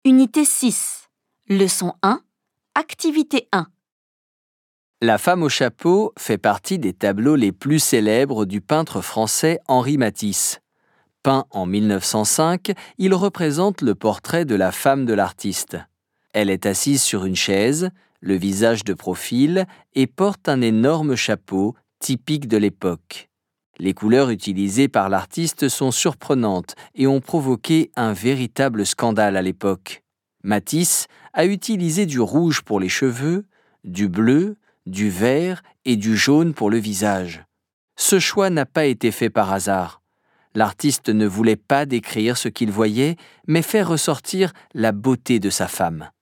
Unité 6. Leçon 1. Activité 1. La femme au chapeau fait partie des tableaux les plus célèbres du peintre français Henri Matisse. Peint en 1905, il représente le portrait de la femme de l'artiste. Elle est assise sur une chaise, le visage de profil, et porte un énorme chapeau, typique de l'époque. Les couleurs utilisées par l'artiste sont surprenantes et ont provoqué un véritable scandale à l'époque. Matisse a utilisé du rouge pour les cheveux, du bleu, du vert et du jaune pour le visage. Ce choix n'a pas été fait par hasard. L'artiste ne voulait pas décrire ce qu'il voyait, mais faire ressortir la beauté de sa femme.